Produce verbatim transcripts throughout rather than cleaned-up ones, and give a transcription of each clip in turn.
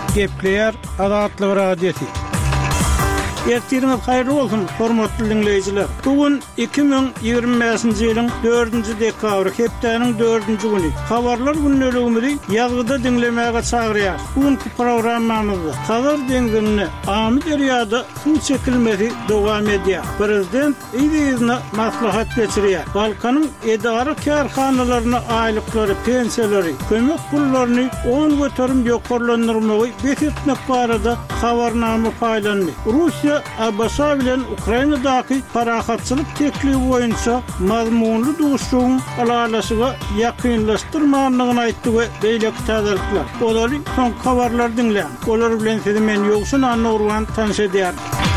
Gepleyer Adatlı Radyosu. Ertiriniz hayırlı olsun, hormatly dinleyijiler. Bugün iki bin ýygrimi beşinji ýylyň dördünji dekabry, hepdeniň dördünji güni. Habarlar günneligimizi ýazgyda dinlemäge çagyrýar. Bugünkü programmamyzda Hazar deňizine Amy derýada suw çekilmesi dowam edýär. Prezident ýygyna maslahat geçirýär. Balkanyň edara karhanalaryna aýlyklary, pensiýalary, kömek pullaryny on göterim ýokarlandyrmagy beýletmek barada habarnama paýlandy. Russiýa Abbasa bilen Ukrainadaky parahatçylyk teklibi boýunça mazmunly duşuň alalaşyga ýakynlaşdyrmanlygyny aýtdy we beýleki täzellikler. Olary son habarlar dinleýän. Olar bilen sizi men ýogşun anurwan tanış edýär.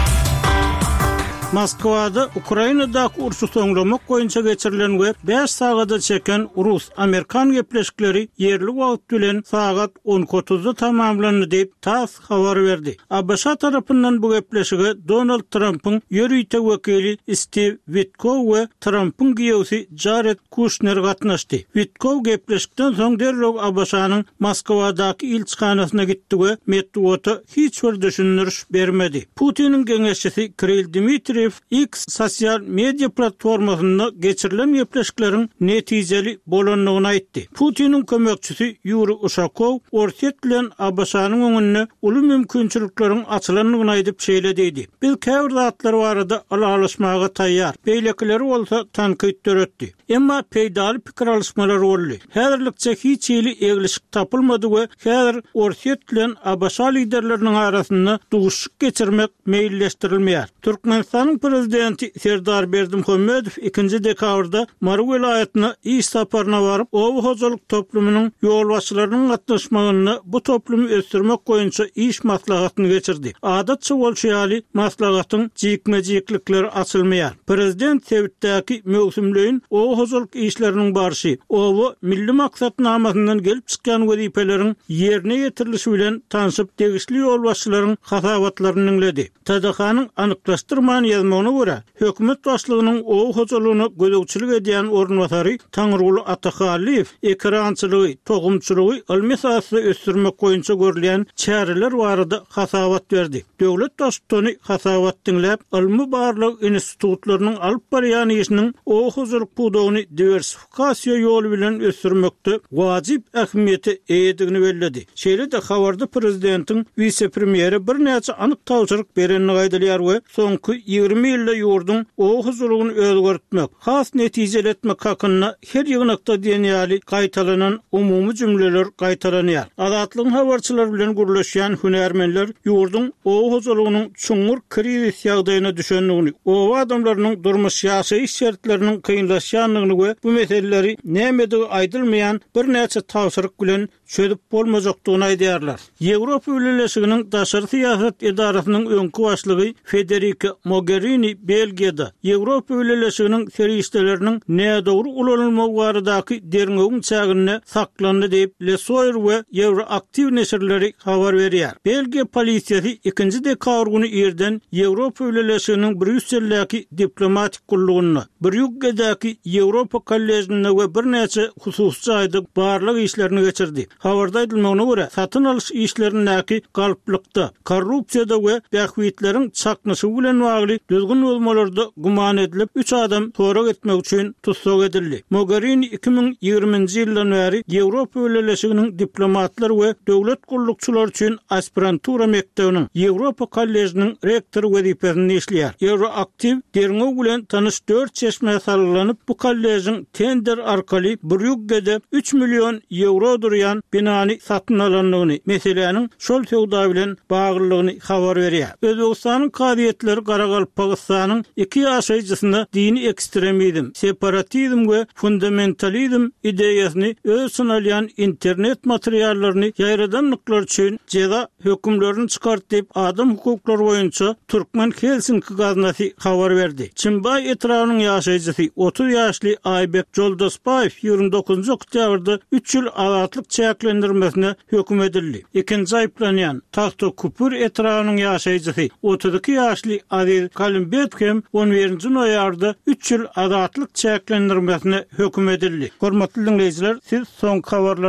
Moskwada Ukrainadaky urşy soňlamak boýunça geçirilen we beş sagada çeken Rus-Amerikan gepleşikleri yerli wagt bilen sagat on otuzda tamamlandy diýip TASS habar berdi. Abbasa tarapyndan bu gepleşige Donald Trump'ın ýörüýte wekili Steve Witkow we Trump'ın giýewsi Jared Kushner gatnaşdy. Witkow gepleşikden soň derreg Abbasanyň Moskwadaky ilçihanasyna gitdi we Medwedow'a hiç bir düşündürüş bermedi. Putin'in geňeşçisi Kirill Dmitrijew X sosial media platformasynda geçirilen ýepleşiklerin netijeli bolanlygyny aýtdy. Putin'in kömekçisi Yuri Ushakov Orset bilen Abbasanyň öňüne uly mümkinçilikleriň açylanlygyny aýdyp şeýlediydi. Biz käbir zatlar barada alalaşmaga taýýar. Beýlekileri bolsa tanqid döretdi. Emma peýdaly pikir alışmalary boldy. Häzirlikçe hiç ýyly egleşik tapylmady we häzir Orset bilen Abbasa liderleriniň arasynda duguşyk geçirmek meýilleşdirilmeýär. Türkmenistanyň prezidenti Serdar Berdimuhammedow ikinji dekabrda Maru welaýatyna iş saparyna baryp, owa hojalyk toplumynyň ýolbaşçylarynyň gatnaşmagyny bu toplumy ösdürmek boýunça iş maslahatyny geçirdi. Adatça bolşýaly maslahatyň jikmejiklikleri açylmaýar. Prezident Sewitdäki mögsümleýin owa hojalyk işleriniň barşy, owa milli maksatnamasyndan gelip çykan wezipeleriň ýerine ýetirilişi bilen tanışyp degişli ýolbaşçylaryň hasawatlaryny dinledi. T D H-nyň anyklaşdyrman ýazmagyna görä, hökümet başlygynyň owa hojalygyny gözegçilik edýän ornwatary Taňryguly Atahalliýew ekrançylygy, togumçylygy ilmi sahasynda ösdürmek boýunça görülen çäreler barada hasawat berdi. Döwlet dostlugyny hasawat dinläp, ilmi barlyk institutlarynyň alyp barýan işiniň owa hojalyk pudawyny diversifikasiýa ýoly bilen ösdürmekde wajyp ähmiýeti eýedigini bellädi. Şeýle-de habarda prezidentiň vice-premieri bir näçe anyk tawşyryk berenini gaýdalýar we soňky ýygrimi ýylda ýurdun owa hojalygyny özgertmek, has netijeli etmek hakyna her ýygnakda diýenýäli gaýtalanan umumy jümleler gaýtalanýar. Adatlyň habarçylar bilen gürleşýän hünärmenler ýurdun owa hojalygynyň çuňur krizis ýagdaýyna düşenligini, owa adamlarynyň durmuş ýaşaýyş şertleriniň kynlaşýanlygyny we bu meseleleri nämedigi aýdylmaýan bir näçe tawşyryk bilen çözüp bolmajakdygyny aýdýarlar. Ýewropa Birleşiginiň daşary siýasat edarasynyň öňkü başlygy Federica Mogherini Belgiýada Ýewropa Birleşiginiň serişdeleriniň näme dogry ulanylmagy baradaky derňegiň çägine saklandy diýip Le Soir we Euroaktiv neşirleri habar berýär. Belgiýa polisiýasy ikinji dekabr güni ýerden Ýewropa Birleşiginiň Brüsseldäki diplomatik gullugyny, Brügge'däki Ýewropa kollejiňine we bir näçe hususy aýdyk barlyk işlerini geçirdi. Habarda aýdylmagyna görä, satyn alyş işlerindäki galplykda, korrupsiýada we bähwitleriň çaknysy bilen bagly düzgün bolmalarda guman edilip üç adam torak etmek üçin tutsak edildi. Mogherini iki bin ýygrimiňji ýyldan bäri Ýewropa Birleşiginiň diplomatlary we döwlet gullukçylary üçin aspirantura mekdebiniň Ýewropa kollejining rektory wezipesini işleýär. Euroaktiv derňeg bilen tanış dört çeşme salgylanyp bu kollejiň tender arkaly Brügge'de üç milyon euro durýan binany satyn alanlygyny, meseleniň şol sowda bilen baglylygyny habar berýär. Özbegistanyň kadiýetleri Garagalpagystanyň iki ýaşaýjysyna dini ekstremizm, separatizm we fundamentalizm ideýasyny öz synalýan internet materiallaryny ýaýradanlyklar üçin jeza hökümlerini çykartyp adam hukuklary boýunça Türkmen Helsinki gaznasy habar berdi. Çinbay etrawynyň ýaşaýjysy otuz ýaşly Aybek Joldosbayew ýygrimi dokuzunji oktýabrda üç ýyl azatlyk çäklendirmesine höküm edildi. Ikinji aýplanýan Taxtakupur etrawynyň ýaşaýjysy otuz iki ýaşly Aziz Kalimbetkem on birinji noýabrda üç ýyl azatlyk çäklendirmesine höküm edildi. Hormatly dinleýijiler, siz soň habarlar